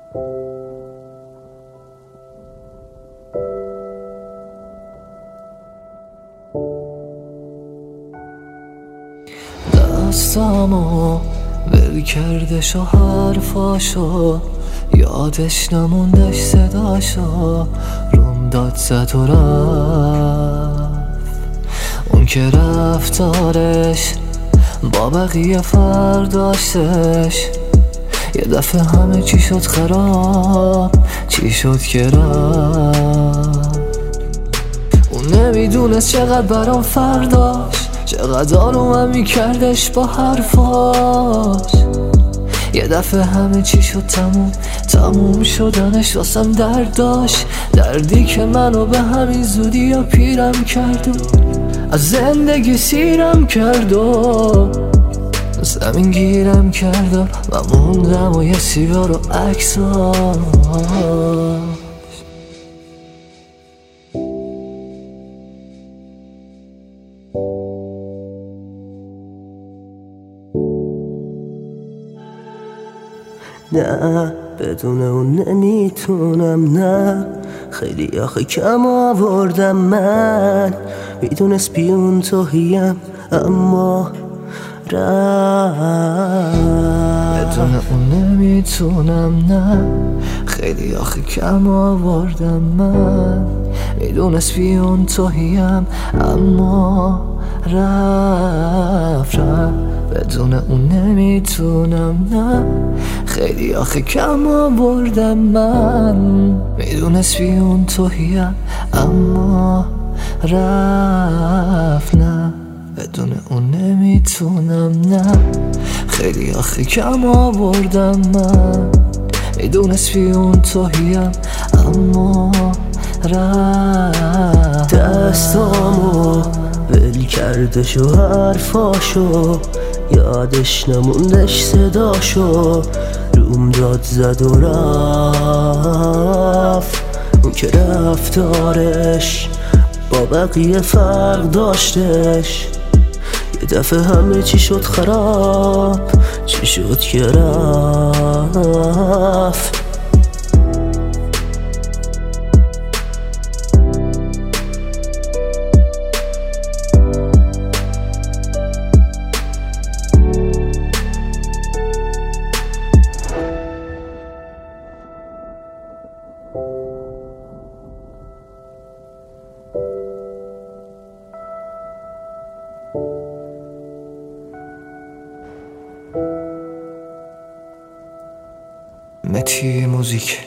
دستامو ول کردش و حرفاشو، یادش نموندش صداشو، روم داد زد و رفت. اون که رفتارش با بقیه فرداشتش، یه دفعه همه چی شد خراب، چی شد که رفت. اون نمیدونست چقدر برام فرداش، چقدر آرومم میکردش با حرفاش. یه دفعه همه چی شد تموم شدنش واسم درد داشت، دردی که منو به همین زودی یا پیرم کرد و از زندگی سیرم کرد و زمین گیرم کرد و موندم و یه سیگار و عکساش. نه بدون اون نمیتونم، نه خیلی آخه کم آوردم من، میدونست بیون توهیم اما بدون اون نمیتونم، نه خیلی آخه کم آوردم من، میدونست بیون توهیم اما رفت. بدون اون نمیتونم، نه خیلی آخه کم آوردم من، میدونست بیون توهیم اما رفت. نه بدون اون نمیتونم، نه خیلی آخه کم آوردم من، میدونست بیون توهیم اما رفت. دستامو ول کردش و حرفاشو، یادش نموندش صداشو، روم داد زد و رفت. اون که رفتارش با بقیه فرق داشتش، یه دفعه همه چی شد خراب، چی شد که رفت. متی موزیک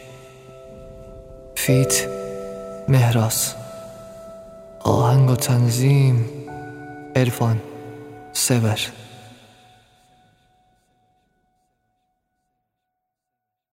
فیت مهراز، آهنگ و تنظیم عرفان سور.